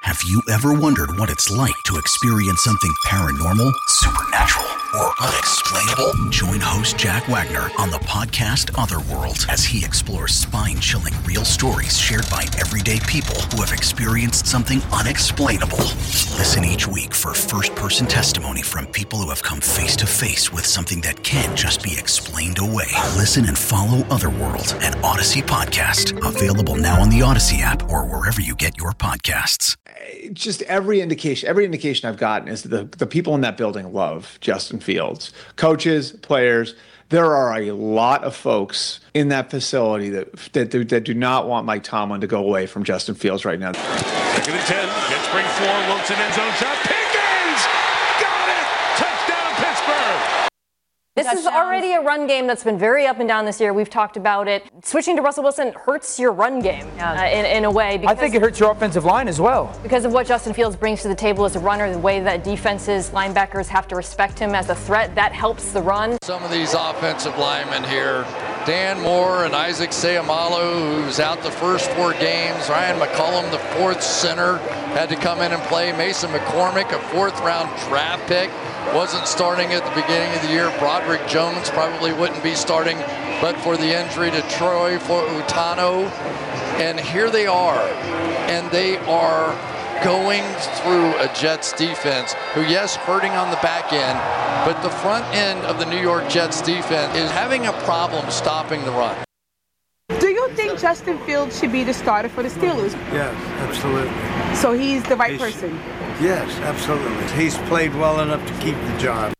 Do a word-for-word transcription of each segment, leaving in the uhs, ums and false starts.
Have you ever wondered what it's like to experience something paranormal, supernatural, or unexplainable? Join host Jack Wagner on the podcast Otherworld as he explores spine-chilling real stories shared by everyday people who have experienced something unexplainable. Listen each week for first-person testimony from people who have come face-to-face with something that can't just be explained away. Listen and follow Otherworld, an Odyssey podcast. Available now on the Odyssey app or wherever you get your podcasts. Just every indication, every indication I've gotten is that the, the people in that building love Justin Fields. Coaches, players. There are a lot of folks in that facility that that do, that do not want Mike Tomlin to go away from Justin Fields right now. Second and ten. Jets bring four. Wilson end zone shot. Pickens! Got it! Touchdown, Pittsburgh! This Touchdown. Is already a run game that's been very up and down this year. We've talked about it. Switching to Russell Wilson hurts your run game uh, in, in a way. I think it hurts your offensive line as well. Because of what Justin Fields brings to the table as a runner, the way that defenses, linebackers have to respect him as a threat, that helps the run. Some of these offensive linemen here, Dan Moore and Isaac Seumalo, who's out the first four games. Ryan McCollum, the fourth center, had to come in and play. Mason McCormick, a fourth-round draft pick, wasn't starting at the beginning of the year. Broderick Jones probably wouldn't be starting but for the injury to Troy Fautanu. And here they are, and they are going through a Jets defense who, yes, hurting on the back end, but the front end of the New York Jets defense is having a problem stopping the run. Do you think Justin Fields should be the starter for the Steelers? Yes, absolutely. So he's the right he's, person? Yes, absolutely. He's played well enough to keep the job.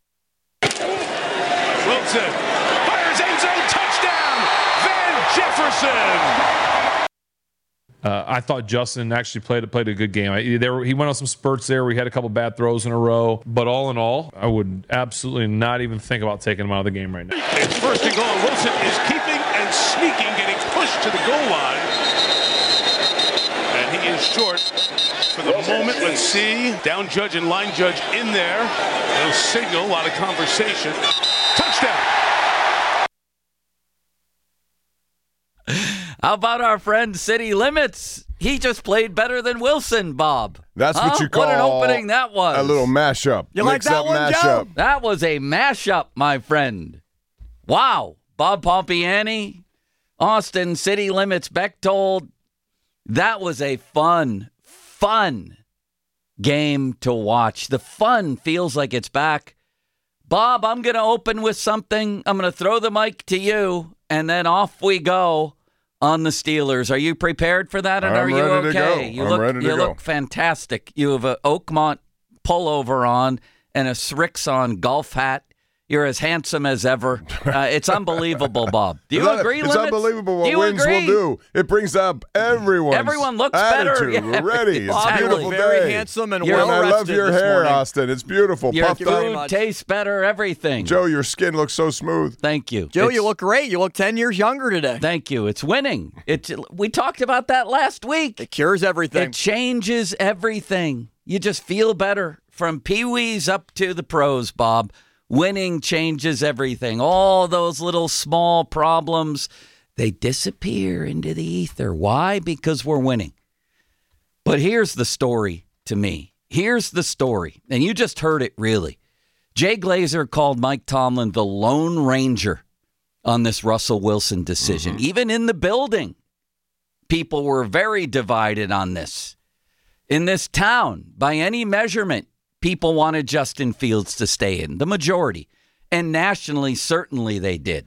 Wilson fires end zone touchdown. Van Jefferson. Uh, I thought Justin actually played played a good game. I, there, he went on some spurts there. We had a couple bad throws in a row. But all in all, I would absolutely not even think about taking him out of the game right now. It's first and goal. Wilson is keeping and sneaking, getting pushed to the goal line. And he is short for the moment. Let's see. Down judge and line judge in there. No signal, a lot of conversation. Touchdown. How about our friend City Limits? He just played better than Wilson, Bob. That's huh? what you call what an opening that was. A little mashup. You Mix like that up one, mashup. Joe? That was a mashup, my friend. Wow. Bob Pompiani, Austin, City Limits, Bechtold. That was a fun, fun game to watch. The fun feels like it's back. Bob, I'm going to open with something. I'm going to throw the mic to you, and then off we go on the Steelers. Are you prepared for that, and I'm are you ready okay? To go. You I'm look, ready to you go. look fantastic. You have an Oakmont pullover on and a Srixon golf hat. You're as handsome as ever. Uh, it's unbelievable, Bob. Do you It's agree, It's Limits? unbelievable what do you wins agree? will do. It brings up everyone's Everyone looks attitude. better. We're ready. It's a Exactly. beautiful Very day. handsome and You're, well and I love rested your this hair, morning. Austin. It's beautiful. Your Puffed food up. tastes better, everything. Joe, your skin looks so smooth. Thank you. Joe, It's- you look great. You look ten years younger today. Thank you. It's winning. It. We talked about that last week. It cures everything. It changes everything. You just feel better from peewees up to the pros, Bob. Winning changes everything. All those little small problems, they disappear into the ether. Why? Because we're winning. But here's the story to me. Here's the story. And you just heard it, really. Jay Glazer called Mike Tomlin the Lone Ranger on this Russell Wilson decision. Mm-hmm. Even in the building, people were very divided on this. In this town, by any measurement, people wanted Justin Fields to stay in, the majority. And nationally, certainly they did.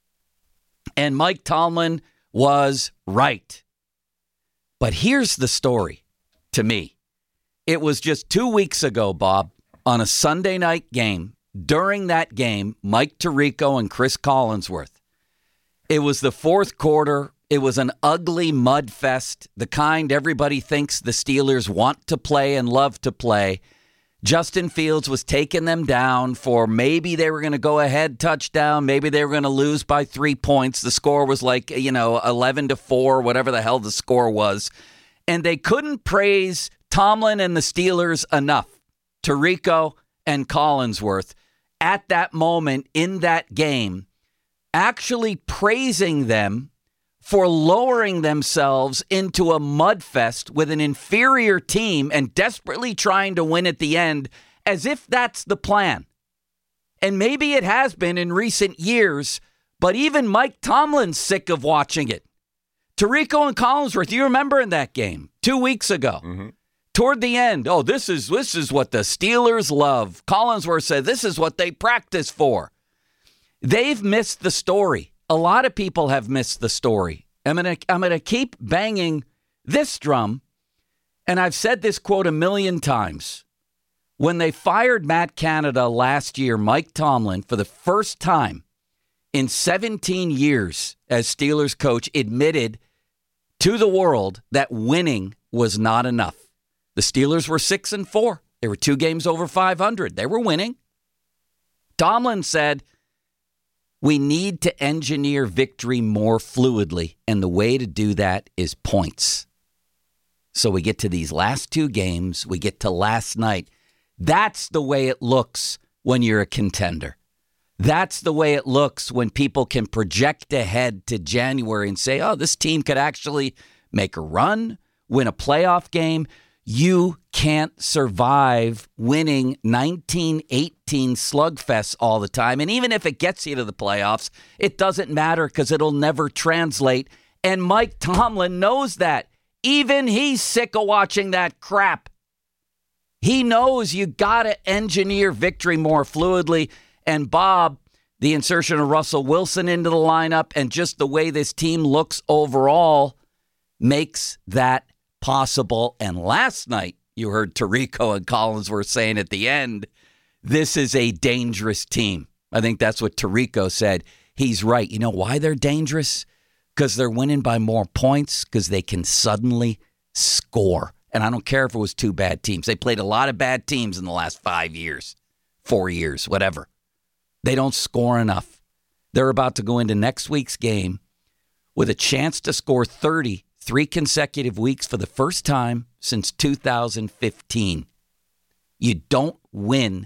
And Mike Tomlin was right. But here's the story to me. It was just two weeks ago, Bob, on a Sunday night game. During that game, Mike Tirico and Chris Collinsworth. It was the fourth quarter. It was an ugly mud fest, the kind everybody thinks the Steelers want to play and love to play. Justin Fields was taking them down for maybe they were going to go ahead touchdown. Maybe they were going to lose by three points. The score was like, you know, eleven to four, whatever the hell the score was. And they couldn't praise Tomlin and the Steelers enough. Tirico and Collinsworth at that moment in that game, actually praising them for lowering themselves into a mudfest with an inferior team and desperately trying to win at the end, as if that's the plan. And maybe it has been in recent years, but even Mike Tomlin's sick of watching it. Tirico and Collinsworth, you remember in that game two weeks ago, mm-hmm. toward the end, oh, this is this is what the Steelers love. Collinsworth said this is what they practice for. They've missed the story. A lot of people have missed the story. I'm gonna I'm gonna keep banging this drum, and I've said this quote a million times. When they fired Matt Canada last year, Mike Tomlin, for the first time in seventeen years as Steelers coach, admitted to the world that winning was not enough. The Steelers were six and four. They were two games over five hundred. They were winning. Tomlin said, we need to engineer victory more fluidly, and the way to do that is points. So we get to these last two games. We get to last night. That's the way it looks when you're a contender. That's the way it looks when people can project ahead to January and say, oh, this team could actually make a run, win a playoff game. You can't survive winning nineteen eighteen slugfests all the time. And even if it gets you to the playoffs, it doesn't matter because it'll never translate. And Mike Tomlin knows that. Even he's sick of watching that crap. He knows you got to engineer victory more fluidly. And Bob, the insertion of Russell Wilson into the lineup and just the way this team looks overall makes that possible. And last night, you heard Tirico and Collinsworth saying at the end, this is a dangerous team. I think that's what Tirico said. He's right. You know why they're dangerous? Because they're winning by more points, because they can suddenly score. And I don't care if it was two bad teams. They played a lot of bad teams in the last five years, four years, whatever. They don't score enough. They're about to go into next week's game with a chance to score thirty three consecutive weeks for the first time since two thousand fifteen. You don't win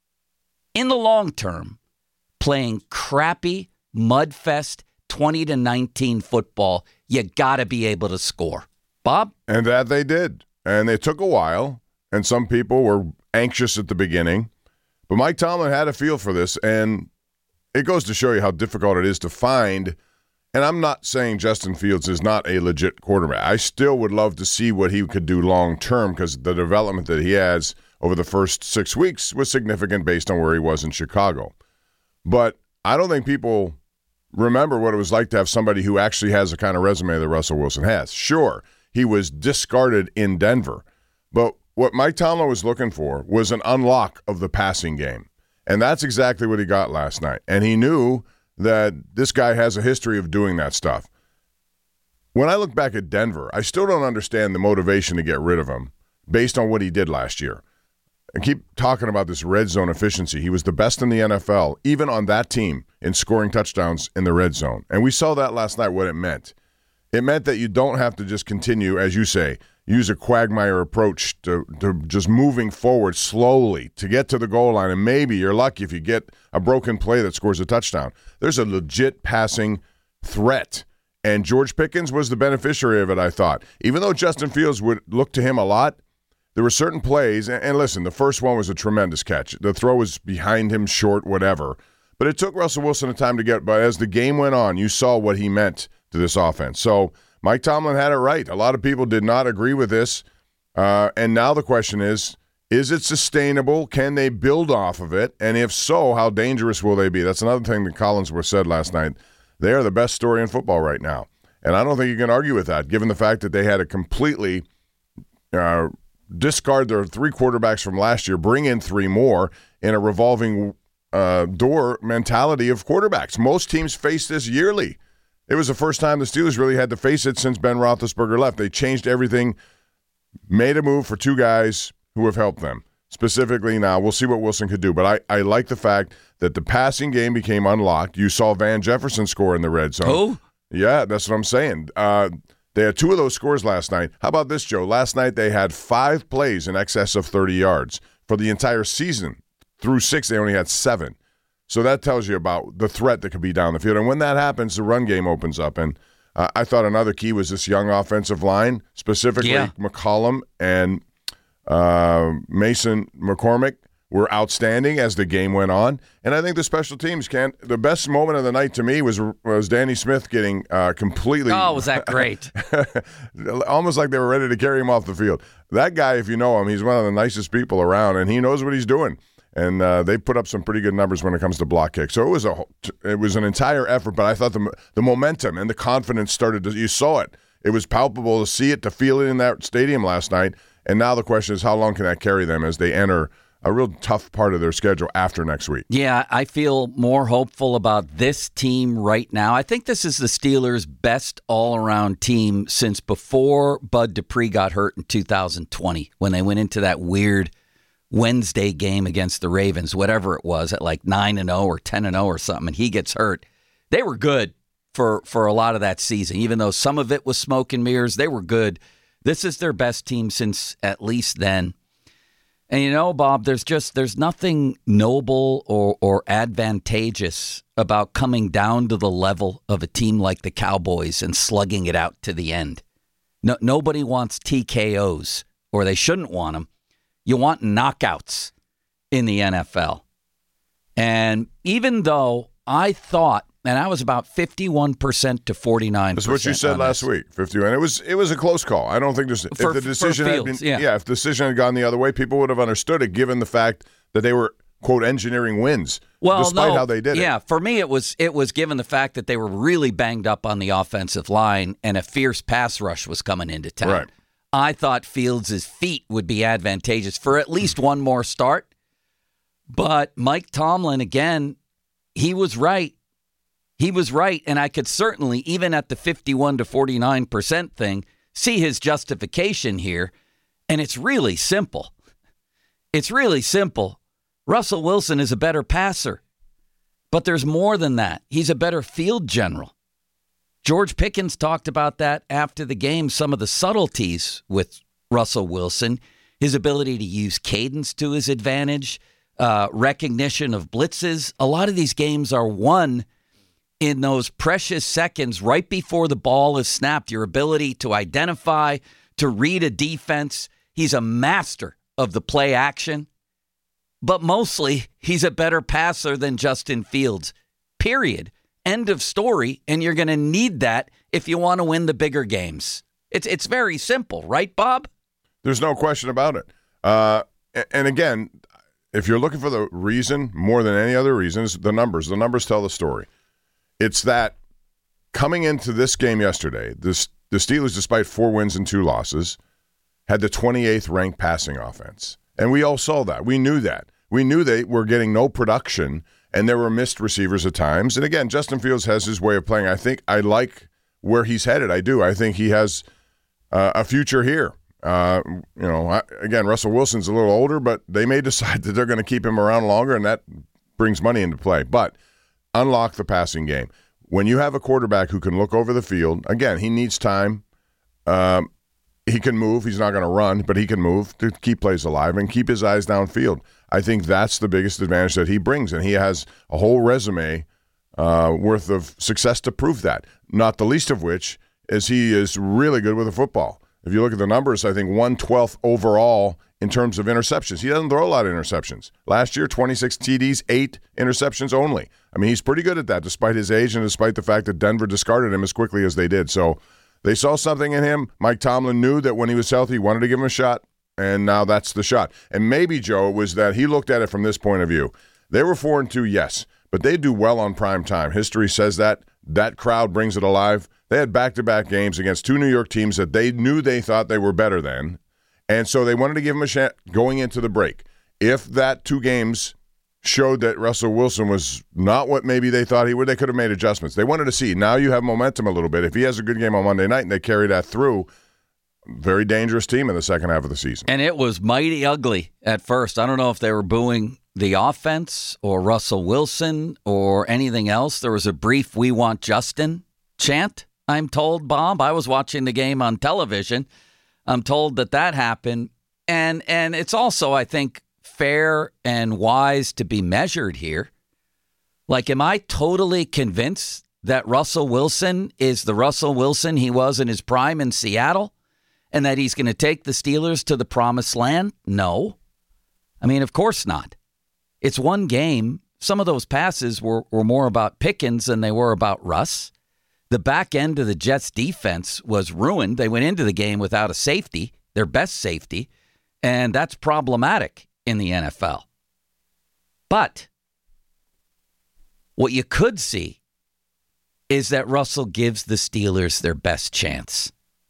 in the long term playing crappy mudfest twenty to nineteen football. You got to be able to score. Bob? And that they did. And it took a while, and some people were anxious at the beginning. But Mike Tomlin had a feel for this, and it goes to show you how difficult it is to find. And I'm not saying Justin Fields is not a legit quarterback. I still would love to see what he could do long term, because the development that he has over the first six weeks was significant based on where he was in Chicago. But I don't think people remember what it was like to have somebody who actually has the kind of resume that Russell Wilson has. Sure, he was discarded in Denver, but what Mike Tomlin was looking for was an unlock of the passing game. And that's exactly what he got last night. And he knew that this guy has a history of doing that stuff. When I look back at Denver, I still don't understand the motivation to get rid of him based on what he did last year. I keep talking about this red zone efficiency. He was the best in the N F L, even on that team, in scoring touchdowns in the red zone. And we saw that last night, what it meant. It meant that you don't have to just continue, as you say, use a quagmire approach to, to just moving forward slowly to get to the goal line. And maybe you're lucky if you get a broken play that scores a touchdown. There's a legit passing threat. And George Pickens was the beneficiary of it, I thought. Even though Justin Fields would look to him a lot, there were certain plays. And, and listen, the first one was a tremendous catch. The throw was behind him, short, whatever. But it took Russell Wilson a time to get. But as the game went on, you saw what he meant to this offense. So Mike Tomlin had it right. A lot of people did not agree with this. Uh, and now the question is, is it sustainable? Can they build off of it? And if so, how dangerous will they be? That's another thing that Collinsworth said last night. They are the best story in football right now. And I don't think you can argue with that, given the fact that they had to completely uh, discard their three quarterbacks from last year, bring in three more in a revolving uh, door mentality of quarterbacks. Most teams face this yearly. It was the first time the Steelers really had to face it since Ben Roethlisberger left. They changed everything, made a move for two guys who have helped them. Specifically now, we'll see what Wilson could do. But I, I like the fact that the passing game became unlocked. You saw Van Jefferson score in the red zone. Oh? Yeah, that's what I'm saying. Uh, they had two of those scores last night. How about this, Joe? Last night they had five plays in excess of thirty yards. For the entire season, through six, they only had seven. So that tells you about the threat that could be down the field. And when that happens, the run game opens up. And Uh, I thought another key was this young offensive line, specifically Yeah. McCollum and uh, Mason McCormick were outstanding as the game went on. And I think the special teams can. The best moment of the night to me was was Danny Smith getting uh, completely. Oh, was that great? Almost like they were ready to carry him off the field. That guy, if you know him, he's one of the nicest people around, and he knows what he's doing. And uh, they put up some pretty good numbers when it comes to block kicks. So it was a it was an entire effort. But I thought the the momentum and the confidence started to. You saw it. It was palpable to see it, to feel it in that stadium last night. And now the question is, how long can that carry them as they enter a real tough part of their schedule after next week? Yeah, I feel more hopeful about this team right now. I think this is the Steelers' best all-around team since before Bud Dupree got hurt in two thousand twenty when they went into that weird Wednesday game against the Ravens, whatever it was, at like nine and oh or ten and oh or something, and he gets hurt. They were good for, for a lot of that season. Even though some of it was smoke and mirrors, they were good. This is their best team since at least then. And you know, Bob, there's just there's nothing noble or, or advantageous about coming down to the level of a team like the Cowboys and slugging it out to the end. No, nobody wants T K Os, or they shouldn't want them. You want knockouts in the N F L. And even though I thought, and I was about fifty-one percent to forty-nine percent. That's what you said last this. week, fifty-one. It was it was a close call. I don't think there's For- if the for decision had Fields, been yeah. yeah, if the decision had gone the other way, people would have understood it given the fact that they were quote engineering wins. Well, despite no, how they did it. Yeah, for me it was it was given the fact that they were really banged up on the offensive line and a fierce pass rush was coming into town. Right. I thought Fields' feet would be advantageous for at least one more start. But Mike Tomlin, again, he was right. He was right, and I could certainly, even at the fifty-one to forty-nine percent thing, see his justification here. And it's really simple. It's really simple. Russell Wilson is a better passer. But there's more than that. He's a better field general. George Pickens talked about that after the game, some of the subtleties with Russell Wilson, his ability to use cadence to his advantage, uh, recognition of blitzes. A lot of these games are won in those precious seconds right before the ball is snapped, your ability to identify, to read a defense. He's a master of the play action, but mostly he's a better passer than Justin Fields, period. End of story, and you're going to need that if you want to win the bigger games. It's it's very simple, right, Bob? There's no question about it. Uh, and again, if you're looking for the reason more than any other reasons, the numbers. The numbers tell the story. It's that coming into this game yesterday, this, the Steelers, despite four wins and two losses, had the twenty-eighth ranked passing offense. And we all saw that. We knew that. We knew they were getting no production, and there were missed receivers at times. And again, Justin Fields has his way of playing. I think I like where he's headed. I do. I think he has uh, a future here. Uh, you know, I, again, Russell Wilson's a little older, but they may decide that they're going to keep him around longer, and that brings money into play. But unlock the passing game. When you have a quarterback who can look over the field, again, he needs time. Um, he can move. He's not going to run, but he can move to keep plays alive and keep his eyes downfield. I think that's the biggest advantage that he brings, and he has a whole resume uh, worth of success to prove that, not the least of which is he is really good with the football. If you look at the numbers, I think one twelfth overall in terms of interceptions. He doesn't throw a lot of interceptions. Last year, twenty-six T Ds, eight interceptions only. I mean, he's pretty good at that despite his age and despite the fact that Denver discarded him as quickly as they did. So they saw something in him. Mike Tomlin knew that when he was healthy, he wanted to give him a shot, and now that's the shot. And maybe, Joe, it was that he looked at it from this point of view. They were four and two, yes, but they do well on prime time. History says that. That crowd brings it alive. They had back-to-back games against two New York teams that they knew they thought they were better than, and so they wanted to give him a shot going into the break. If that two games showed that Russell Wilson was not what maybe they thought he would, they could have made adjustments. They wanted to see. Now you have momentum a little bit. If he has a good game on Monday night and they carry that through, very dangerous team in the second half of the season. And it was mighty ugly at first. I don't know if they were booing the offense or Russell Wilson or anything else. There was a brief "We want Justin" chant, I'm told, Bob. I was watching the game on television. I'm told that that happened. And and it's also, I think, fair and wise to be measured here. Like, am I totally convinced that Russell Wilson is the Russell Wilson he was in his prime in Seattle and that he's going to take the Steelers to the promised land? No. I mean, of course not. It's one game. Some of those passes were, were more about Pickens than they were about Russ. The back end of the Jets' defense was ruined. They went into the game without a safety, their best safety, and that's problematic in the N F L. But what you could see is that Russell gives the Steelers their best chance.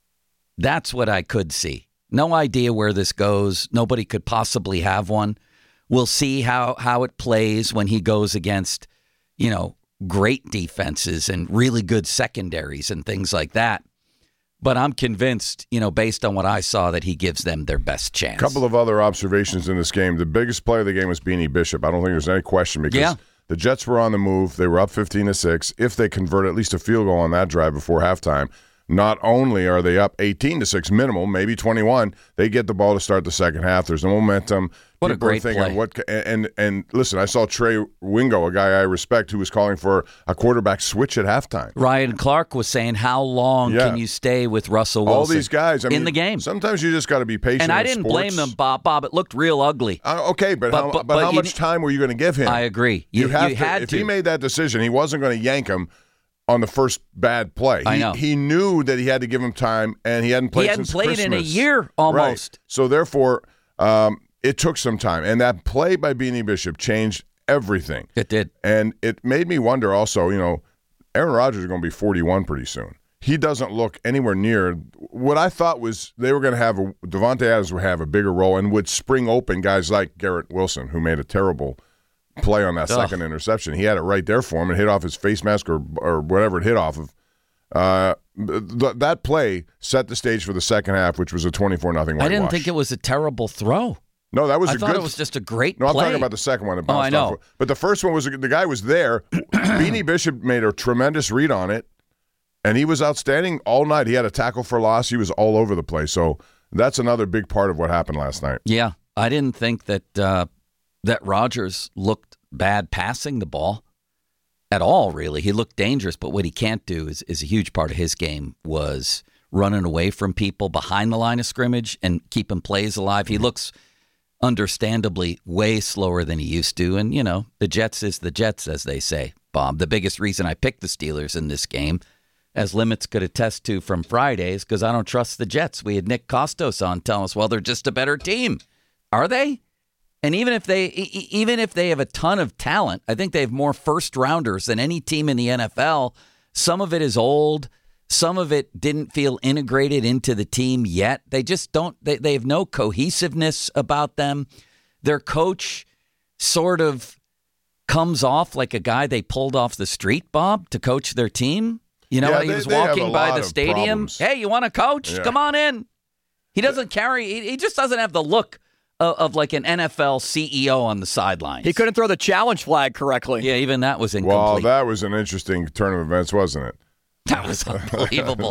That's what I could see. No idea where this goes. Nobody could possibly have one. We'll see how, how it plays when he goes against, you know, great defenses and really good secondaries and things like that. But I'm convinced, you know, based on what I saw, that he gives them their best chance. A couple of other observations in this game. The biggest player of the game was Beanie Bishop. I don't think there's any question because yeah. the Jets were on the move. They were up fifteen to six. If they convert at least a field goal on that drive before halftime, not only are they up eighteen to six minimum, maybe twenty-one, they get the ball to start the second half. There's no momentum. What People a great are thinking, play. What, and, and and listen, I saw Trey Wingo, a guy I respect, who was calling for a quarterback switch at halftime. Ryan Clark was saying, how long Yeah. can you stay with Russell Wilson? All these guys I in mean, the game. Sometimes you just got to be patient. And I in didn't sports. blame them, Bob. Bob, it looked real ugly. Uh, okay, but, But- how, but- but, but how you much ne- time were you going to give him? I agree. You, have you to, had if to. he made that decision, he wasn't going to yank him on the first bad play. He, I know. He knew that he had to give him time, and he hadn't played He hadn't since played in a Christmas. year almost. Right. So therefore, um, it took some time, and that play by Beanie Bishop changed everything. It did, and it made me wonder. Also, you know, Aaron Rodgers is going to be forty-one pretty soon. He doesn't look anywhere near what I thought was they were going to have. A, Devontae Adams would have a bigger role and would spring open guys like Garrett Wilson, who made a terrible play on that Ugh. second interception. He had it right there for him and hit off his face mask or or whatever it hit off of. Uh, th- that play set the stage for the second half, which was a twenty-four nothing. I didn't think it was a terrible throw. No, that was I a thought good. it was just a great No, I'm play. talking about the second one. That Oh, I bounced know. off. But the first one was a, the guy was there. Beanie Bishop made a tremendous read on it, and he was outstanding all night. He had a tackle for loss. He was all over the place. So that's another big part of what happened last night. Yeah, I didn't think that uh, that Rodgers looked bad passing the ball at all, really. He looked dangerous, but what he can't do is, is a huge part of his game was running away from people behind the line of scrimmage and keeping plays alive. He looks understandably way slower than he used to. And, you know, the Jets is the Jets, as they say, Bob. The biggest reason I picked the Steelers in this game, as Limits could attest to from Friday, is because I don't trust the Jets. We had Nick Kostos on telling us, well, they're just a better team. Are they? And even if they e- even if they have a ton of talent, I think they have more first rounders than any team in the N F L. Some of it is old. Some of it didn't feel integrated into the team yet. They just don't, they, they have no cohesiveness about them. Their coach sort of comes off like a guy they pulled off the street, Bob, to coach their team. You know, Yeah, he they- was they have walking a by lot the of stadium. problems. Hey, you want to coach? Yeah. Come on in. He doesn't carry, he, he just doesn't have the look of, of like an N F L C E O on the sidelines. He couldn't throw the challenge flag correctly. Yeah, even that was incomplete. Well, that was an interesting turn of events, wasn't it? That was unbelievable.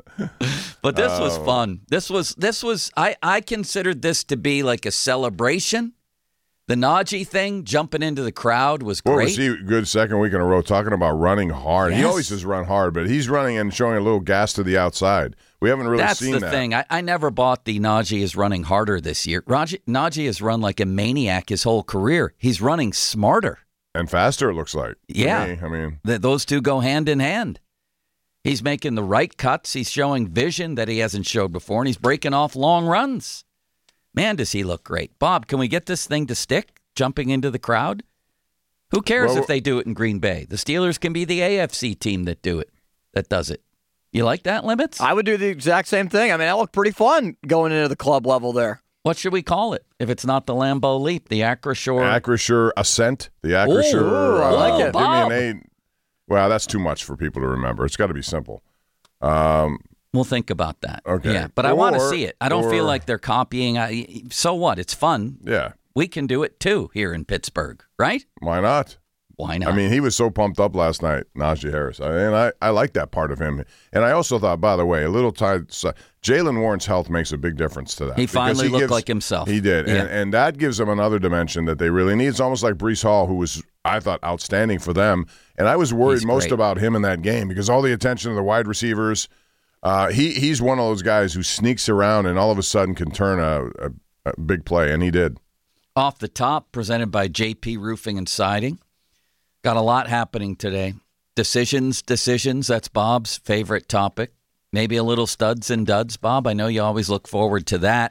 But this was Oh. fun. This was this was I, I considered this to be like a celebration. The Najee thing, jumping into the crowd, was What great. was he good second week in a row talking about running hard? He Yes. always has run hard, but he's running and showing a little gas to the outside. We haven't really That's seen the that. thing. I, I never bought the Najee is running harder this year. Najee, Najee has run like a maniac his whole career. He's running smarter. And faster, it looks like. to Yeah. me. I mean, Th- those two go hand in hand. He's making the right cuts. He's showing vision that he hasn't showed before, and he's breaking off long runs. Man, does he look great. Bob, can we get this thing to stick, jumping into the crowd? Who cares Well, if they do it in Green Bay? The Steelers can be the A F C team that do it, that does it. You like that, Limits? I would do the exact same thing. I mean, that looked pretty fun going into the club level there. What should we call it if it's not the Lambeau Leap, the Acrisure? Acrisure Ascent, the Acrisure. Ooh, I like it. Give me Bob. an eight. Well, that's too much for people to remember. It's got to be simple. Um, We'll think about that. Okay. Yeah, but I want to Or- see it. I don't feel or- like they're copying. I, so what? It's fun. yeah, We can do it too here in Pittsburgh, right? why not? Why not? I mean, he was so pumped up last night, Najee Harris, I- and I, I like that part of him. And I also thought, by the way, a little tied. so- Jalen Warren's health makes a big difference to that. He because finally looked gives- like himself. He did, Yeah. and, and that gives him another dimension that they really need. It's almost like Breece Hall, who was I thought, outstanding for them. And I was worried He's most great. about him in that game because all the attention of the wide receivers. Uh, he he's one of those guys who sneaks around and all of a sudden can turn a, a, a big play, and he did. Off the top, presented by J P Roofing and Siding. Got a lot happening today. Decisions, decisions. That's Bob's favorite topic. Maybe a little studs and duds, Bob. I know you always look forward to that.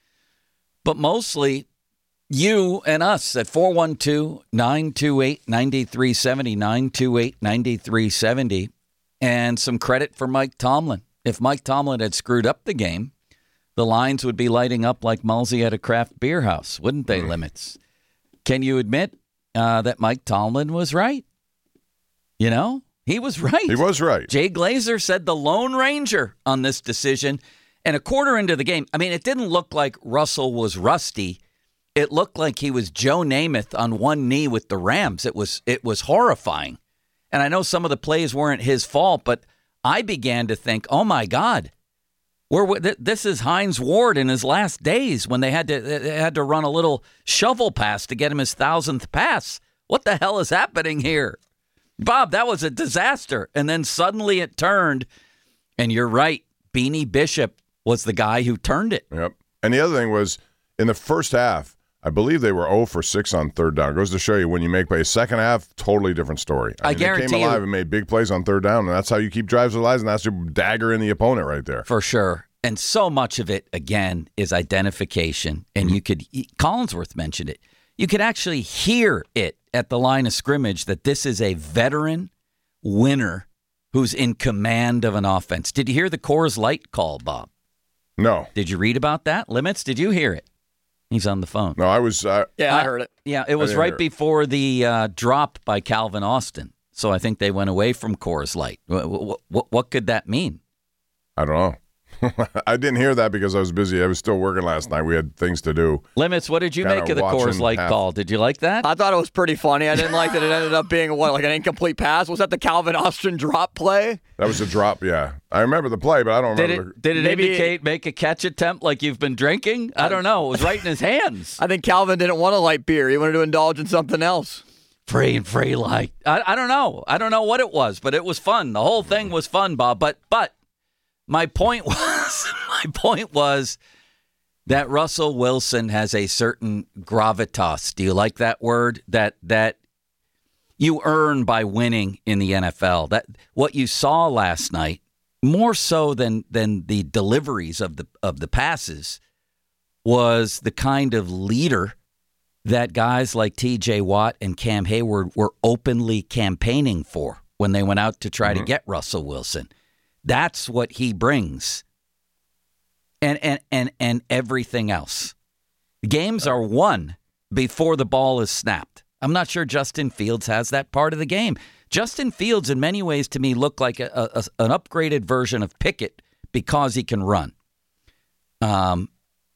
But mostly you and us at four one two, nine two eight, nine three seven zero, nine two eight, nine three seven zero, and some credit for Mike Tomlin. If Mike Tomlin had screwed up the game, the lines would be lighting up like Mulsey at a craft beer house, wouldn't they, Limits? Can you admit uh, that Mike Tomlin was right? You know, he was right. He was right. Jay Glazer said the Lone Ranger on this decision. And a quarter into the game, I mean, it didn't look like Russell was rusty. It looked like he was Joe Namath on one knee with the Rams. It was it was horrifying. And I know some of the plays weren't his fault, but I began to think, oh, my God, we're, this is Hines Ward in his last days when they had to they had to run a little shovel pass to get him his thousandth pass. What the hell is happening here? Bob, that was a disaster. And then suddenly it turned, and you're right, Beanie Bishop was the guy who turned it. Yep. And the other thing was, in the first half, I believe they were zero for six on third down. It goes to show you when you make plays. Second half, totally different story. I, I mean, guarantee they came alive you, and made big plays on third down, and that's how you keep drives alive, and that's your dagger in the opponent right there. For sure. And so much of it, again, is identification. And Mm-hmm. you could, Collinsworth mentioned it, you could actually hear it at the line of scrimmage that this is a veteran winner who's in command of an offense. Did you hear the Coors Light call, Bob? No. Did you read about that? Limits, did you hear it? He's on the phone. No, I was. Uh, yeah, I heard it. Yeah, it was right before the uh, drop by Calvin Austin. So I think they went away from Coors Light. What, what, what could that mean? I don't know. I didn't hear that because I was busy. I was still working last night. We had things to do. Limits, what did you Kinda make of the Coors Light half. call? Did you like that? I thought it was pretty funny. I didn't like that it ended up being what, like an incomplete pass. Was that the Calvin Austin drop play? That was a drop, yeah. I remember the play, but I don't Did remember. it, did it Maybe- indicate make a catch attempt like you've been drinking? I don't know. It was right in his hands. I think Calvin didn't want a light beer. He wanted to indulge in something else. Free and free light. I, I don't know. I don't know what it was, but it was fun. The whole thing was fun, Bob. But but my point was my point was that Russell Wilson has a certain gravitas. Do you like that word? That that you earn by winning in the N F L. That what you saw last night, more so than than the deliveries of the of the passes, was the kind of leader that guys like T J Watt and Cam Hayward were openly campaigning for when they went out to try mm-hmm. to get Russell Wilson. That's what he brings. And and and and everything else. Games are won before the ball is snapped. I'm not sure Justin Fields has that part of the game. Justin Fields, in many ways, to me, looked like a, a, an upgraded version of Pickett because he can run. Um,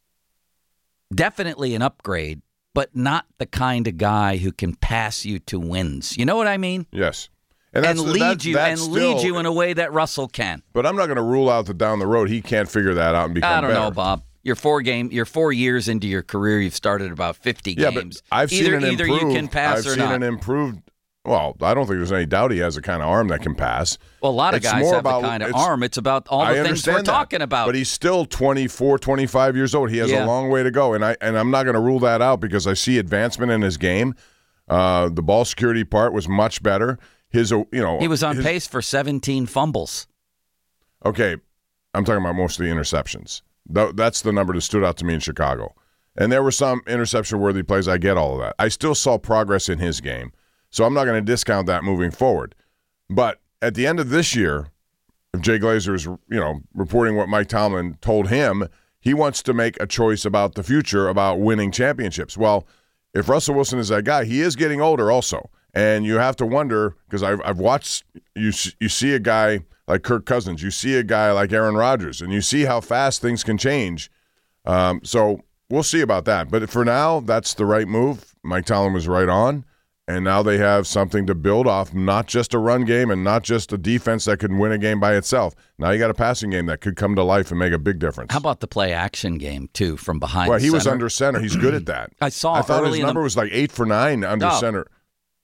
definitely an upgrade, but not the kind of guy who can pass you to wins. You know what I mean? Yes. And, that's, lead that's, you that's and still, lead you in a way that Russell can. But I'm not going to rule out that down the road he can't figure that out and become I don't better. know, Bob. You're four game. You're four years into your career. You've started about fifty yeah, games. But I've either, seen an either improved, you can pass I've or seen not. an improved. Well, I don't think there's any doubt he has a kind of arm that can pass. Well, a lot of it's guys more have about, the kind of it's- arm. It's about all the I things understand we're that, talking about. But he's still twenty-four, twenty-five years old. He has Yeah. a long way to go, and I and I'm not going to rule that out because I see advancement in his game. Uh, the ball security part was much better. His, uh, you know, he was on his, pace for seventeen fumbles. Okay, I'm talking about mostly interceptions. Th- That's the number that stood out to me in Chicago. And there were some interception-worthy plays. I get all of that. I still saw progress in his game, so I'm not going to discount that moving forward. But at the end of this year, if Jay Glazer is, you know, reporting what Mike Tomlin told him, he wants to make a choice about the future, about winning championships. Well, if Russell Wilson is that guy, he is getting older also. And you have to wonder, because I've, I've watched, you you see a guy like Kirk Cousins, you see a guy like Aaron Rodgers, and you see how fast things can change. Um, so we'll see about that. But for now, that's the right move. Mike Tomlin was right on. And now they have something to build off, not just a run game and not just a defense that can win a game by itself. Now you got a passing game that could come to life and make a big difference. How about the play action game, too, from behind Well, the he center? was under center. He's good at that. I saw I thought early his in number the, was like eight for nine under oh, center.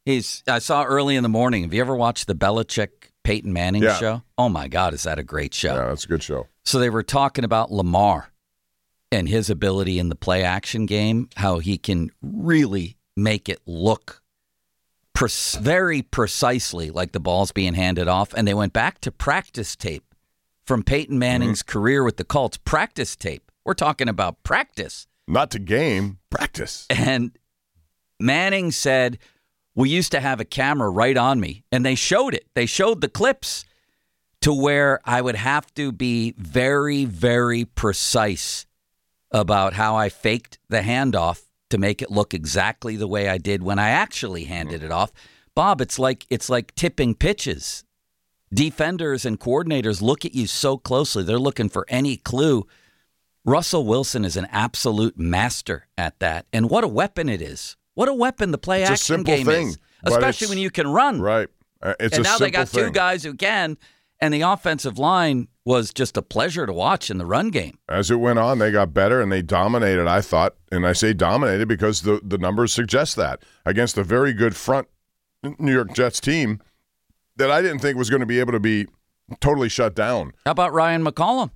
He's. I saw early in the morning. Have you ever watched the Belichick Peyton Manning Yeah. show? Oh my God, is that a great show? Yeah, that's a good show. So they were talking about Lamar and his ability in the play action game, how he can really make it look pre- very precisely like the ball's being handed off. And they went back to practice tape from Peyton Manning's mm-hmm. career with the Colts. Practice tape. We're talking about practice. Not to game, practice. And Manning said, we used to have a camera right on me, and they showed it. They showed the clips to where I would have to be very, very precise about how I faked the handoff to make it look exactly the way I did when I actually handed it off. Bob, it's like it's like tipping pitches. Defenders and coordinators look at you so closely. They're looking for any clue. Russell Wilson is an absolute master at that. And what a weapon it is. What a weapon the play it's action a simple game thing, is. Especially when you can run. Right. Uh, it's and a now they got thing. two guys who can. And the offensive line was just a pleasure to watch in the run game. As it went on, they got better and they dominated, I thought. And I say dominated because the, the numbers suggest that. Against a very good front New York Jets team that I didn't think was going to be able to be totally shut down. How about Ryan McCollum?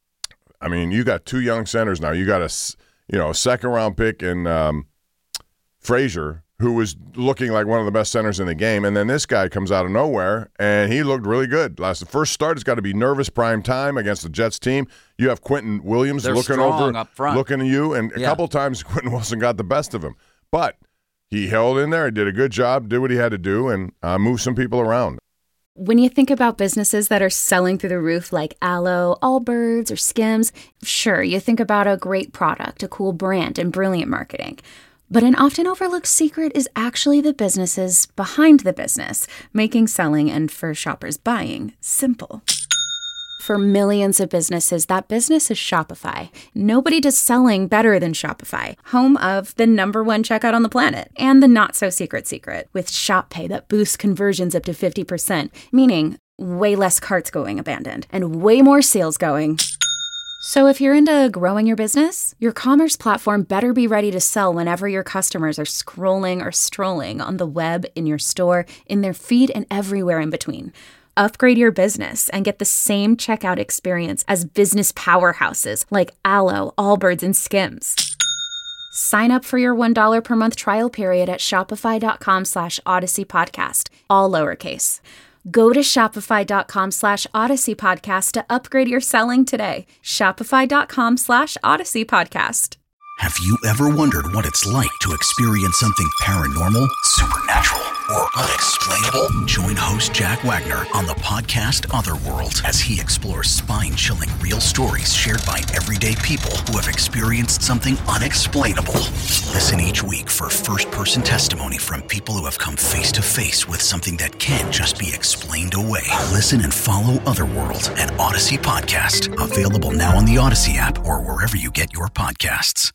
I mean, you got two young centers now. You got a, you know, a second-round pick in um, Frazier, who was looking like one of the best centers in the game, and then this guy comes out of nowhere, and he looked really good. Last the first start, it's got to be nervous prime time against the Jets team. You have Quentin Williams They're looking strong over, up front. looking at you, and a Yeah. couple times Quentin Wilson got the best of him. But he held in there, he did a good job, did what he had to do, and uh, moved some people around. When you think about businesses that are selling through the roof like Aloe, Allbirds, or Skims, sure, you think about a great product, a cool brand, and brilliant marketing. But an often overlooked secret is actually the businesses behind the business, making selling and for shoppers buying simple. For millions of businesses, that business is Shopify. Nobody does selling better than Shopify, home of the number one checkout on the planet and the not-so-secret secret with Shop Pay that boosts conversions up to fifty percent, meaning way less carts going abandoned and way more sales going. So if you're into growing your business, your commerce platform better be ready to sell whenever your customers are scrolling or strolling on the web, in your store, in their feed, and everywhere in between. Upgrade your business and get the same checkout experience as business powerhouses like Aloe, Allbirds, and Skims. Sign up for your one dollar per month trial period at shopify.com slash Odyssey Podcast, all lowercase. Go to shopify.com slash Odyssey Podcast to upgrade your selling today. Shopify.com slash Odyssey Podcast. Have you ever wondered what it's like to experience something paranormal, supernatural, or unexplainable? Join host Jack Wagner on the podcast Otherworld as he explores spine-chilling real stories shared by everyday people who have experienced something unexplainable. Listen each week for first-person testimony from people who have come face-to-face with something that can't just be explained away. Listen and follow Otherworld, an Odyssey podcast. Available now on the Odyssey app or wherever you get your podcasts.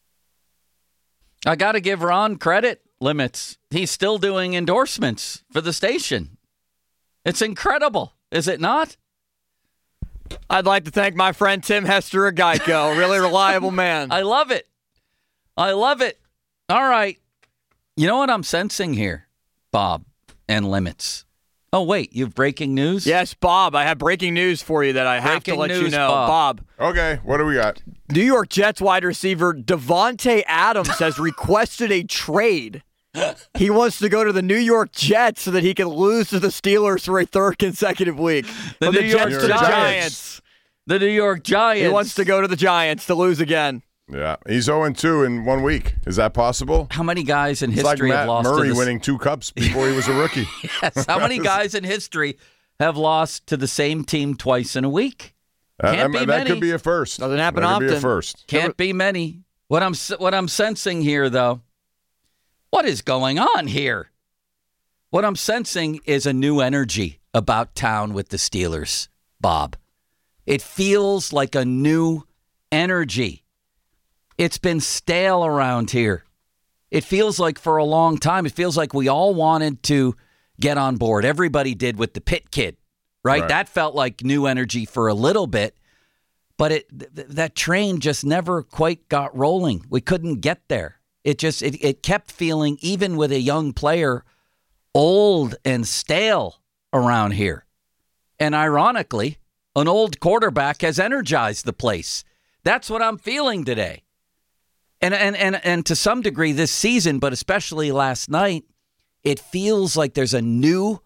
I got to give Ron credit. Limits. He's still doing endorsements for the station. It's incredible, is it not? I'd like to thank my friend Tim Hester of Geico. Really reliable man. I love it. I love it. All right. You know what I'm sensing here, Bob and Limits? Oh, wait, you have breaking news? Yes, Bob, I have breaking news for you that I have Breaking to let news, you know. Bob. Bob. Okay, what do we got? New York Jets wide receiver Devontae Adams has requested a trade. He wants to go to the New York Jets so that he can lose to the Steelers for a third consecutive week. The From New the York Jets to the Giants. Giants. The New York Giants. He wants to go to the Giants to lose again. Yeah, he's oh and two in one week. Is that possible? How many guys in It's history like have Matt lost Murray to the... winning two cups before he was a rookie. Yes, how many guys in history have lost to the same team twice in a week? Uh, Can't that, be that many. could be a first. Doesn't happen that often. Could be a first. Can't be many. What I'm what I'm sensing here, though, what is going on here? What I'm sensing is a new energy about town with the Steelers, Bob. It feels like a new energy. It's been stale around here. It feels like for a long time, it feels like we all wanted to get on board. Everybody did with the Pitt kid, right? Right. That felt like new energy for a little bit, but it th- that train just never quite got rolling. We couldn't get there. It just it, it kept feeling, even with a young player old and stale around here. And ironically, an old quarterback has energized the place. That's what I'm feeling today. And, and and and to some degree this season, but especially last night, it feels like there's a new,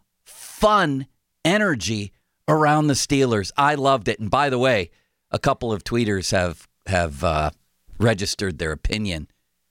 fun energy around the Steelers. I loved it. And by the way, a couple of tweeters have, have uh, registered their opinion.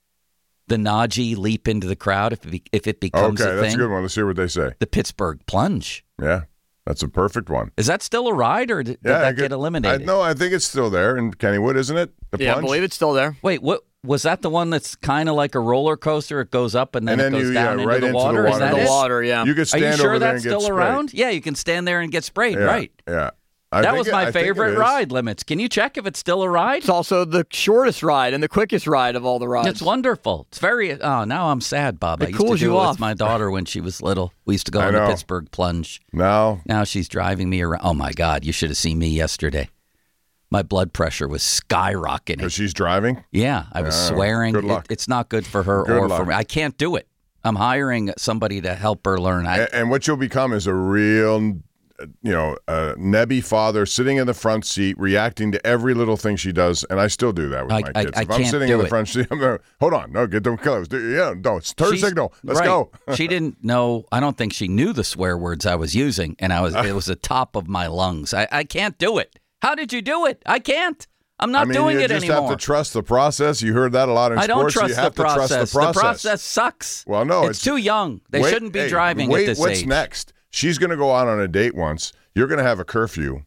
The Najee leap into the crowd, if it, be, if it becomes okay, a thing. Okay, that's a good one. Let's hear what they say. The Pittsburgh plunge. Yeah. That's a perfect one. Is that still a ride, or did, yeah, did that could, get eliminated? I, no, I think it's still there in Kennywood, isn't it? The yeah, plunge? I believe it's still there. Wait, what was that? The one that's kind of like a roller coaster? It goes up and then, and then it goes you, down yeah, into, right the into water? the water. Is that the it? water, yeah. You can stand Are you sure over there that's and get still sprayed. around? Yeah, you can stand there and get sprayed. Yeah, right. Yeah. I that think was it, my I think favorite it is. ride limits. Can you check if it's still a ride? It's also the shortest ride and the quickest ride of all the rides. It's wonderful. It's very. Oh, now I'm sad, Bob. It I used cools to do you it off. with my daughter when she was little. We used to go I on the know. Pittsburgh plunge. No. Now she's driving me around. Oh my God! You should have seen me yesterday. My blood pressure was skyrocketing. Because she's driving? Yeah, I was Oh, swearing. good luck. It, it's not good for her Good or luck. for me. I can't do it. I'm hiring somebody to help her learn. I, And, and what you'll become is a real, uh, you know, uh, nebby father sitting in the front seat, reacting to every little thing she does. And I still do that with I- my I- kids. I if I'm can't sitting do in the it. front seat, I'm going, hold on, no, get them close. Yeah, no, it's turn She's- signal. Let's right. go. She didn't know. I don't think she knew the swear words I was using, and I was. It was the top of my lungs. I, I can't do it. How did you do it? I can't. I'm not I mean, doing you it just anymore. have to trust the process. You heard that a lot in I sports. don't trust you have the to process. trust the process. The process sucks. Well, no, it's, it's too young. They wait, shouldn't be hey, driving wait, at this what's age. next? She's going to go out on a date once. You're going to have a curfew,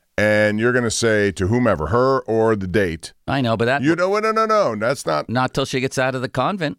and you're going to say to whomever, her or the date. I know, but that You know what? No, no, no. That's not. not till she gets out of the convent.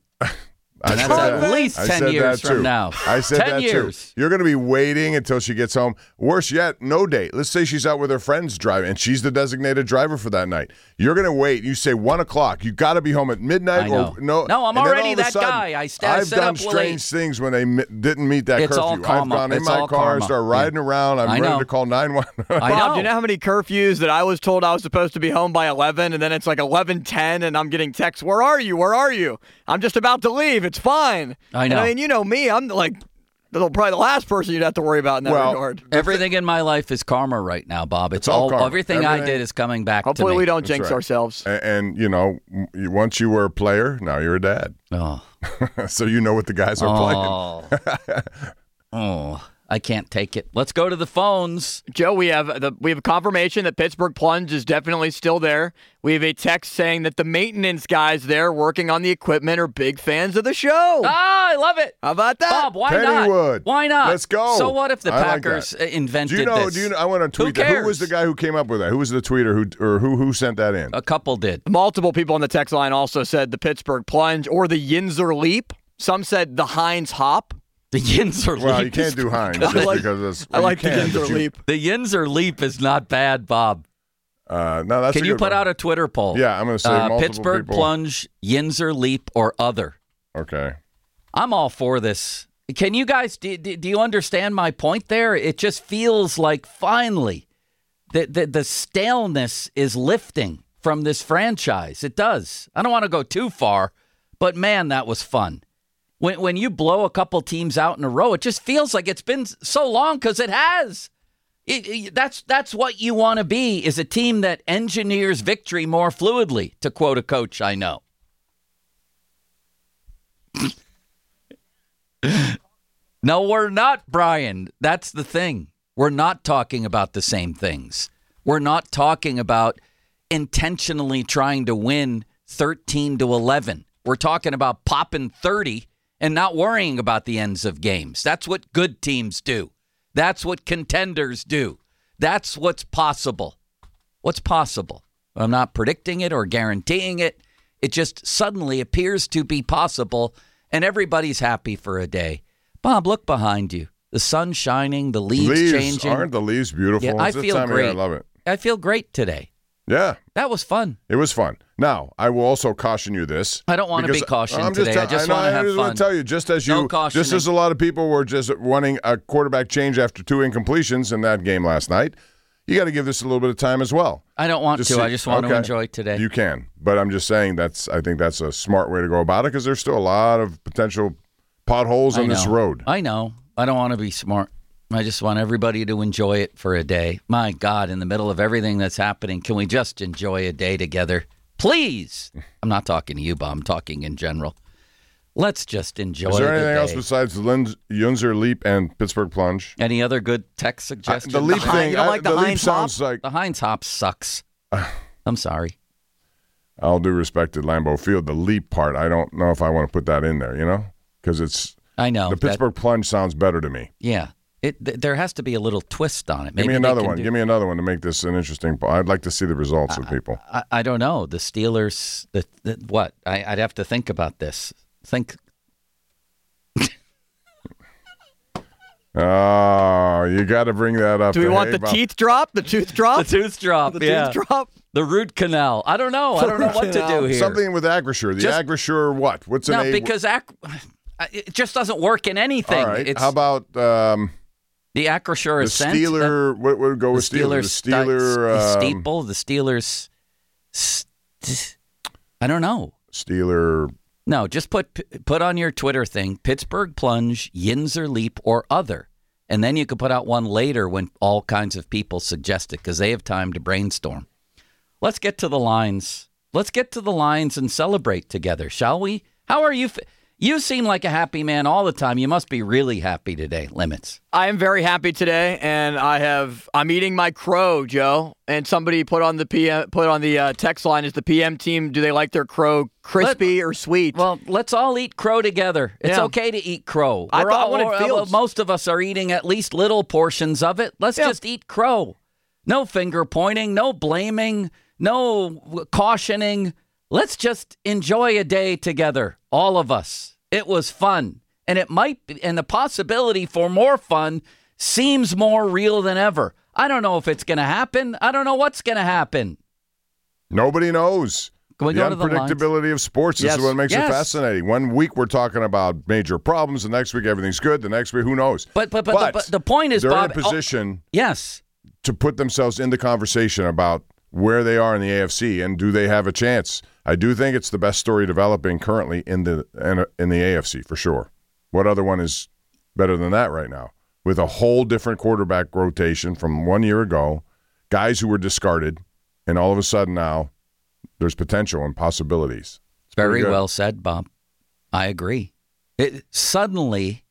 I And said that's at that. least I ten said years that from too. now. I said ten that years. too. You're going to be waiting until she gets home. Worse yet, no date. Let's say she's out with her friends driving, and she's the designated driver for that night. You're going to wait. You say one o'clock. You got to be home at midnight. I know. Or no, No, I'm and then already all of a that sudden, guy. I st- I I've set done up strange late. things when they mi- didn't meet that It's curfew. all karma. I've gone in It's my all car, karma. start riding Yeah. around. I'm I ready know. to call nine one one. I Bob, know. do you know how many curfews that I was told I was supposed to be home by eleven, and then it's like eleven ten, and I'm getting texts, where are you? Where are you? I'm just about to leave. It's fine. I And know. I mean, you know me. I'm like the- probably the last person you'd have to worry about in that Well, regard. Everything in my life is karma right now, Bob. It's, It's all all, karma. everything, I Everything- did is coming back to Hopefully me. we don't That's jinx right. ourselves. And, and, you know, m- once you were a player, now you're a dad. Oh, So you know what the guys are playing. oh, oh, I can't take it. Let's go to the phones. Joe, we have the we have confirmation that Pittsburgh Plunge is definitely still there. We have a text saying that the maintenance guys there working on the equipment are big fans of the show. Ah, I love it. How about that? Bob, why Pennywood. not? Why not? Let's go. So what if the I like Packers that. invented Do you know? this? Do you know? I want to tweet Who that. Who cares? was the guy who came up with that? Who was the tweeter who or who who sent that in? A couple did. Multiple people on the text line also said the Pittsburgh Plunge or the Yinzer Leap. Some said the Heinz Hop. The Yinzer Leap. Well, you can't is do Heinz good. just I like- because it's. I well, like you the can, but Yinzer you- Leap. The Yinzer Leap is not bad, Bob. Uh, no, that's. Can a you good put one. out a Twitter poll? Yeah, I'm going to say uh, multiple Pittsburgh people. Plunge, Yinzer Leap, or other. Okay. I'm all for this. Can you guys, do, do, do you understand my point there? It just feels like finally the, the, the staleness is lifting from this franchise. It does. I don't want to go too far, but man, that was fun. When, when you blow a couple teams out in a row, it just feels like it's been so long because it has. It, it, that's that's what you want to be, is a team that engineers victory more fluidly, to quote a coach I know. No, we're not, Brian. That's the thing. We're not talking about the same things. We're not talking about intentionally trying to win thirteen to eleven. We're talking about popping thirty and not worrying about the ends of games. That's what good teams do. That's what contenders do. That's what's possible. What's possible? I'm not predicting it or guaranteeing it. It just suddenly appears to be possible, and everybody's happy for a day. Bob, look behind you. The sun's shining, the leaves, Leaves changing. aren't the leaves beautiful? Yeah, I It's this feel time of year, great. I love it. I feel great today. Yeah. That was fun. It was fun. Now, I will also caution you this. I don't want to be because cautioned I'm just today. tell- I just know, want to I have just fun. want to tell you, just as No you, cautioning. just as a lot of people were just wanting a quarterback change after two incompletions in that game last night, you got to give this a little bit of time as well. I don't want Just to. see- I just want okay. to enjoy today. You can, but I'm just saying that's. I think that's a smart way to go about it because there's still a lot of potential potholes I on know. this road. I know. I don't want to be smart. I just want everybody to enjoy it for a day. My God, in the middle of everything that's happening, can we just enjoy a day together? Please. I'm not talking to you, Bob. I'm talking in general. Let's just enjoy. Is there the anything day. else besides the Lin- Yunzer Leap and Pittsburgh Plunge? Any other good text suggestions? I, the Leap thing, you don't like I, the, the Leap Heinz sounds Hop? like. The Heinz Hop sucks. I'm sorry. All due respect to Lambeau Field, the Leap part, I don't know if I want to put that in there, you know? Because it's. I know. The Pittsburgh that, Plunge sounds better to me. Yeah. It, th- there has to be a little twist on it. Maybe Give me another they can one. do- Give me another one to make this an interesting. I'd like to see the results I, of people. I, I don't know. The Steelers, the, the what? I, I'd have to think about this. Think. Oh, you got to bring that up. Do we to, want hey, the Bob. teeth drop? The tooth drop? The tooth drop. The yeah. tooth drop? The root canal. I don't know. I don't know what to do here. Something with Acrisure. The Just- Acrisure what? What's an No, A? because ac- it just doesn't work in anything. All right. It's How about um, the Acrisure the Ascent? Steeler? What would go the with Steeler? Steelers, The Steeler sti- um, steeple. The Steelers. St- I don't know. Steeler. No, just put put on your Twitter thing, Pittsburgh Plunge, Yinzer Leap, or other. And then you could put out one later when all kinds of people suggest it because they have time to brainstorm. Let's get to the lines. Let's get to the lines and celebrate together, shall we? How are you? F- you seem like a happy man all the time. You must be really happy today, Limits. I am very happy today, and I have I'm eating my crow, Joe. And somebody put on the P M put on the uh, text line: is the P M team? Do they like their crow crispy Let, or sweet? Well, let's all eat crow together. It's Yeah. okay to eat crow. I We're thought all, I wanted or- Fields. well, most of us are eating at least little portions of it. Let's Yeah. just eat crow. No finger pointing, no blaming, no cautioning. Let's just enjoy a day together, all of us. It was fun, and it might be, and the possibility for more fun seems more real than ever. I don't know if it's going to happen. I don't know what's going to happen. Nobody knows. Can we the go to the unpredictability of sports. This Yes. is what makes Yes. it fascinating. One week we're talking about major problems. The next week everything's good. The next week, who knows? But but but, the, but the point is, they're Bob. in a position oh, yes. to put themselves in the conversation about where they are in the A F C and do they have a chance. I do think it's the best story developing currently in the in, in the A F C for sure. What other one is better than that right now? With a whole different quarterback rotation from one year ago, guys who were discarded, and all of a sudden now there's potential and possibilities. It's Very pretty good. well said, Bob. I agree. It, suddenly,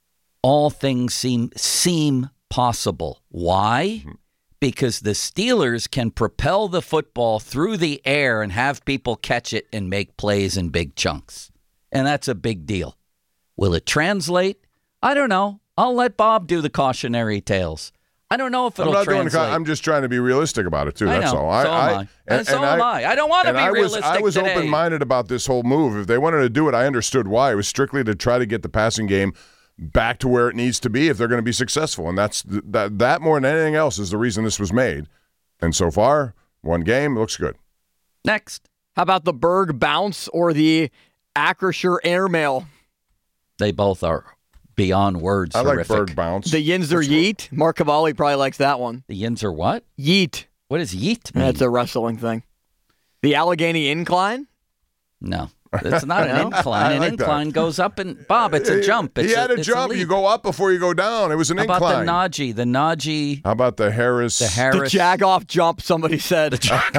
all things seem seem possible. Why? Mm-hmm. Because the Steelers can propel the football through the air and have people catch it and make plays in big chunks. And that's a big deal. Will it translate? I don't know. I'll let Bob do the cautionary tales. I don't know if it'll I'm not translate. doing. I'm just trying to be realistic about it too. I That's know. all. So am I. And so am I. I don't want to and be I was, realistic I was today. open-minded about this whole move. If they wanted to do it, I understood why. It was strictly to try to get the passing game back to where it needs to be if they're going to be successful, and that's that. That more than anything else is the reason this was made. And so far, one game looks good. Next, how about the Berg bounce or the Acrisure airmail? They both are beyond words. I horrific. like Berg bounce. The Yinzer Yeet. Mark Cavalli probably likes that one. The Yinzer what? Yeet. What does yeet mean? That's a wrestling thing. The Allegheny Incline? No. It's not an No? incline. I An like incline that. goes up and Bob, it's a jump. It's he had a, it's jump. leap. You go up before you go down. It was an How about incline. the Najee? The Najee. How about the Harris? The The Harris. Jagoff jump, somebody said.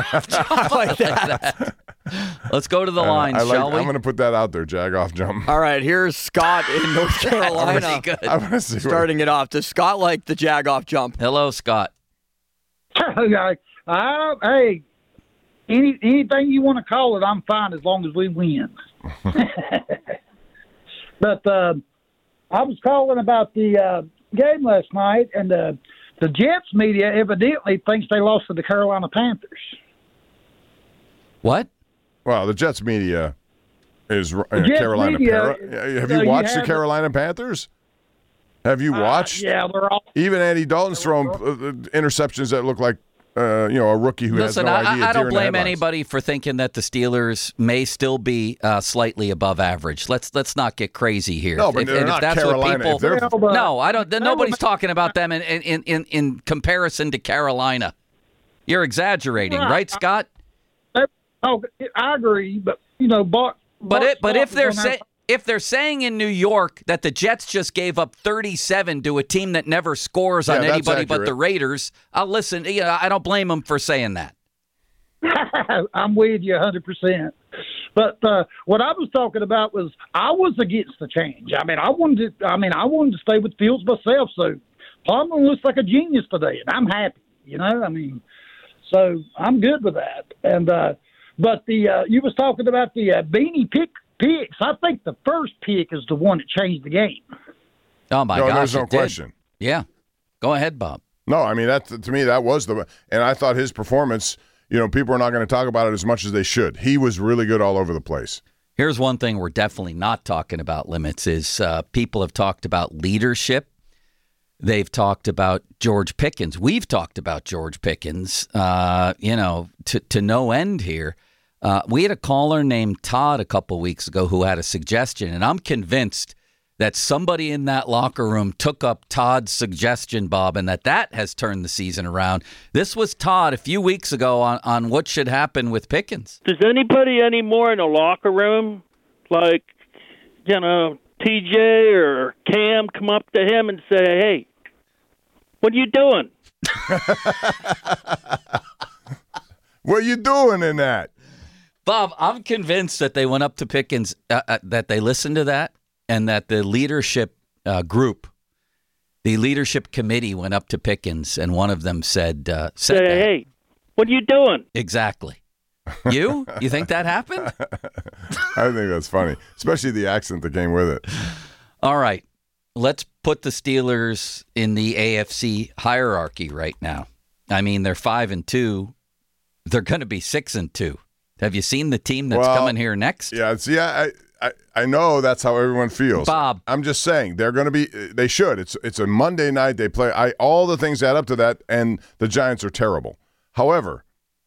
like that. Let's go to the Uh, lines, I like, shall we? I'm going to put that out there. Jagoff jump. All right, here's Scott in North Carolina. Pretty good. I want to see what- Starting it off. Does Scott like the Jagoff jump? Hello, Scott. Okay. Uh, hey, any anything you want to call it, I'm fine as long as we win. But uh, I was calling about the uh, game last night, and the the Jets media evidently thinks they lost to the Carolina Panthers. What? Well, the Jets media is uh, Jets Carolina. media, Para- have uh, you you watched the have- Carolina Panthers? Have you watched? Uh, yeah, they're all. Even Andy Dalton's thrown uh, interceptions that look like uh, you know a rookie who Listen, has no I, idea. I deer don't in the blame headlights. anybody for thinking that the Steelers may still be uh, slightly above average. Let's let's not get crazy here. No, but If- they're and if not that's what Carolina. people- If they're- Yeah, but- no, I don't. Nobody's talking about them in in, in, in comparison to Carolina. You're exaggerating, Right. right, Scott? Oh, I agree, but you know, Bart. But Bart it, but if Starr they're was on say, if they're saying in New York that the Jets just gave up thirty-seven to a team that never scores on Yeah, that's anybody but accurate. the Raiders, I'll listen. You know, I don't blame them for saying that. I'm with you one hundred percent. But uh, what I was talking about was I was against the change. I mean, I wanted to. I mean, I wanted to stay with Fields myself. So Palmer looks like a genius today, and I'm happy. You know, I mean, so I'm good with that. And uh, but the uh, you was talking about the uh, Beanie pick picks. I think the first pick is the one that changed the game. Oh my No, gosh, there's no it did. question. Yeah, go ahead, Bob. No, I mean that to me that was the and I thought his performance. You know, people are not going to talk about it as much as they should. He was really good all over the place. Here's one thing we're definitely not talking about, Limits, is uh, people have talked about leadership. They've talked about George Pickens. We've talked about George Pickens, uh, you know, to, to no end here. Uh, we had a caller named Todd a couple weeks ago who had a suggestion, and I'm convinced that somebody in that locker room took up Todd's suggestion, Bob, and that that has turned the season around. This was Todd a few weeks ago on, on what should happen with Pickens. Does anybody anymore in the locker room, like, you know, T J or Cam, come up to him and say, hey, what are you doing? What are you doing in that? Bob, I'm convinced that they went up to Pickens, uh, uh, that they listened to that, and that the leadership uh, group, the leadership committee went up to Pickens, and one of them said, uh, Say, said hey, what are you doing? Exactly. You? You think that happened? I think that's funny, especially the accent that came with it. All right. Let's put the Steelers in the A F C hierarchy right now. I mean, they're five and two. They're going to be six and two. Have you seen the team that's Well, coming here next? Yeah, see, I, I, I know that's how everyone feels. Bob. I'm just saying they're going to be. They should. It's it's a Monday night. They play. I all the things add up to that, and the Giants are terrible. However,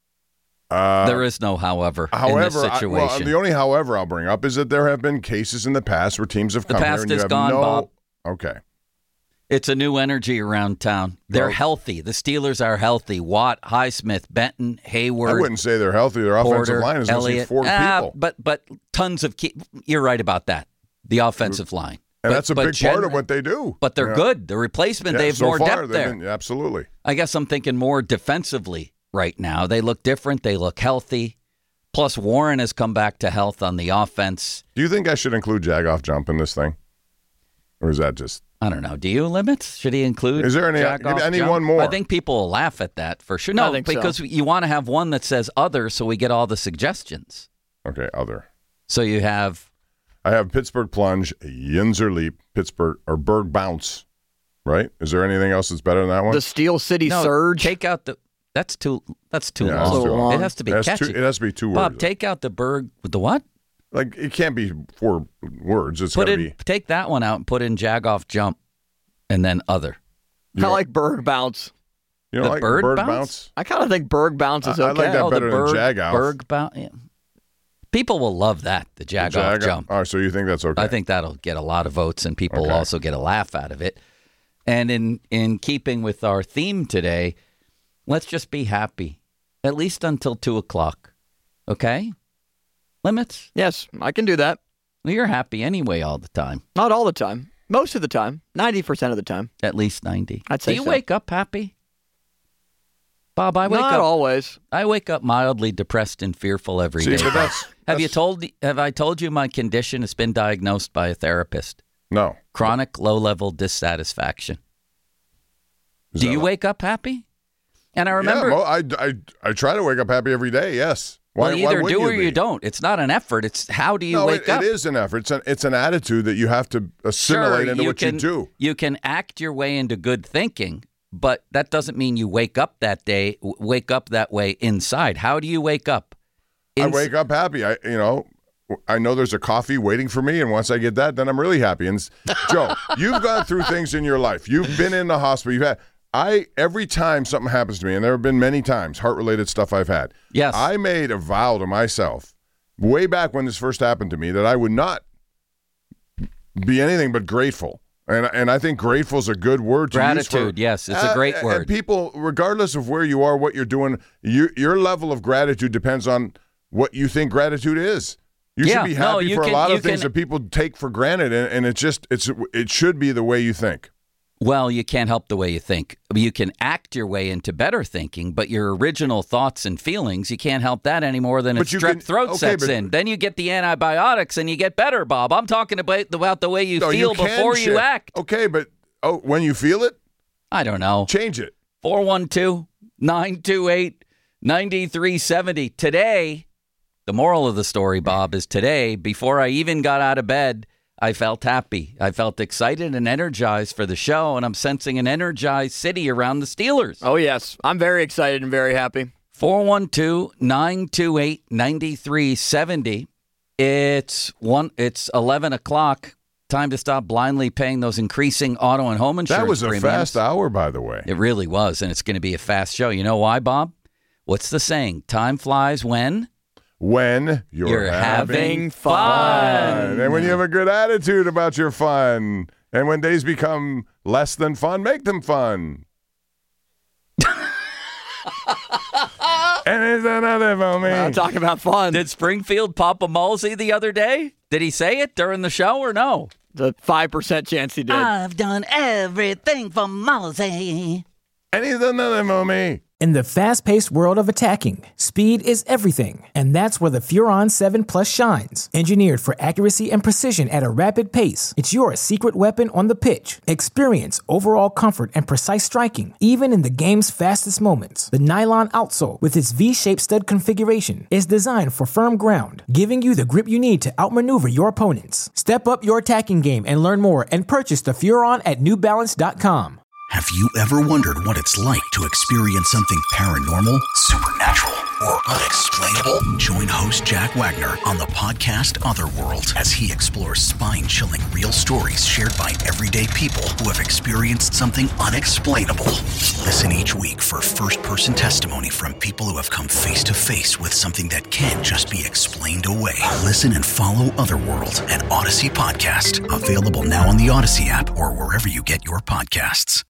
uh, there is no however. However, in this I, situation. well, the only however I'll bring up is that there have been cases in the past where teams have The come past here and you is have gone, no. Bob. Okay. It's a new energy around town. They're Well- healthy. The Steelers are healthy. Watt, Highsmith, Benton, Hayward. I wouldn't say they're healthy. Their Porter, offensive line is missing Elliott. four Ah, people, But but tons of key. You're right about that. The offensive line. and But- that's a but big part gen- of what they do. But they're Yeah. good. The replacement, Yeah, they have so more far, depth they've there. been- absolutely. I guess I'm thinking more defensively right now. They look different. They look healthy. Plus, Warren has come back to health on the offense. Do you think I should include Jagoff jump in this thing, or is that just? I don't know. Do you, Limits? Should he include? Is there any- Jagoff I need jump? one more. I think people will laugh at that for sure. I No, think so. because you want to have one that says other, so we get all the suggestions. Okay, other. So you have I have Pittsburgh plunge, Yinzer leap, Pittsburgh or Berg bounce. Right? Is there anything else that's better than that one? The Steel City no, Surge. Take out the. That's too. That's too Yeah, that's long. too long. It has to be It has catchy. two- it has to be two Bob, words. take out the Berg. The what? Like it can't be four words. It's Put got in. to be. Take that one out and put in Jagoff jump, and then other. I like Berg Bounce. You know, the like bird bird bounce? bounce? I kind of think Berg Bounce is I- I okay. like that Oh, better the than Berg, Jagoff. Berg bounce. Yeah. People will love that. The Jagoff Jagoff? jump. All right, so you think that's okay? I think that'll get a lot of votes, and people will Okay. also get a laugh out of it. And in in keeping with our theme today, let's just be happy, at least until two o'clock. Okay? Limits? Yes, I can do that. Well, you're happy anyway all the time. Not all the time. Most of the time. ninety percent of the time. At least ninety. I'd say Do you so. wake up happy? Bob, I wake Not up always. I wake up mildly depressed and fearful every See, day. but that's- have you told have I told you my condition has been diagnosed by a therapist? No. Chronic low-level dissatisfaction. Is Do that you like- wake up happy? And I remember Yeah, well, I, I, I try to wake up happy every day, yes. Why, well, why either wouldn't do or you, be? you don't. It's not an effort. It's how do you no, wake it, up? it is an effort. It's an, it's an attitude that you have to assimilate Sure, into you what can, you do. You can act your way into good thinking, but that doesn't mean you wake up that day, w- wake up that way inside. How do you wake up? I Ins- wake up happy. I, you know, I know there's a coffee waiting for me, and once I get that, then I'm really happy. And Joe, you've gone through things in your life. You've been in the hospital. You've had. I every time something happens to me, and there have been many times heart-related stuff I've had. Yes, I made a vow to myself way back when this first happened to me that I would not be anything but grateful. And and I think grateful is a good word to use for- Gratitude, yes, it's a Uh, great and word. people, regardless of where you are, what you're doing, you, your level of gratitude depends on what you think gratitude is. You Yeah, should be no, happy you for can- a lot you of things can- that people take for granted, and, and it just it's it should be the way you think. Well, you can't help the way you think. You can act your way into better thinking, but your original thoughts and feelings, you can't help that any more than a But you strep can- throat okay, sets but- in. Then you get the antibiotics and you get better, Bob. I'm talking about, about the way you No, feel can before you shift. act. Okay, but oh, when you feel it, I don't know. change it. four one two, nine two eight, nine three seven zero. Today, the moral of the story, Bob, is today, before I even got out of bed, I felt happy. I felt excited and energized for the show, and I'm sensing an energized city around the Steelers. Oh, yes. I'm very excited and very happy. four one two, nine two eight, nine three seven zero. It's one. It's eleven o'clock. Time to stop blindly paying those increasing auto and home insurance That was a premiums. fast hour, by the way. It really was, and it's going to be a fast show. You know why, Bob? What's the saying? Time flies when? When you're, You're having, having fun. And when you have a good attitude about your fun. And when days become less than fun, make them fun. And it's another moment. I'm talking about fun. Did Springfield pop a Mulsey the other day? Did he say it during the show or no? The five percent chance he did. I've done everything for Mulsey. And he's another moment. In the fast-paced world of attacking, speed is everything, and that's where the Furon seven Plus shines. Engineered for accuracy and precision at a rapid pace, it's your secret weapon on the pitch. Experience overall comfort and precise striking, even in the game's fastest moments. The nylon outsole, with its V-shaped stud configuration, is designed for firm ground, giving you the grip you need to outmaneuver your opponents. Step up your attacking game and learn more and purchase the Furon at New Balance dot com. Have you ever wondered what it's like to experience something paranormal, supernatural, or unexplainable? Join host Jack Wagner on the podcast Otherworld as he explores spine-chilling real stories shared by everyday people who have experienced something unexplainable. Listen each week for first-person testimony from people who have come face-to-face with something that can't just be explained away. Listen and follow Otherworld, an Odyssey podcast, available now on the Odyssey app or wherever you get your podcasts.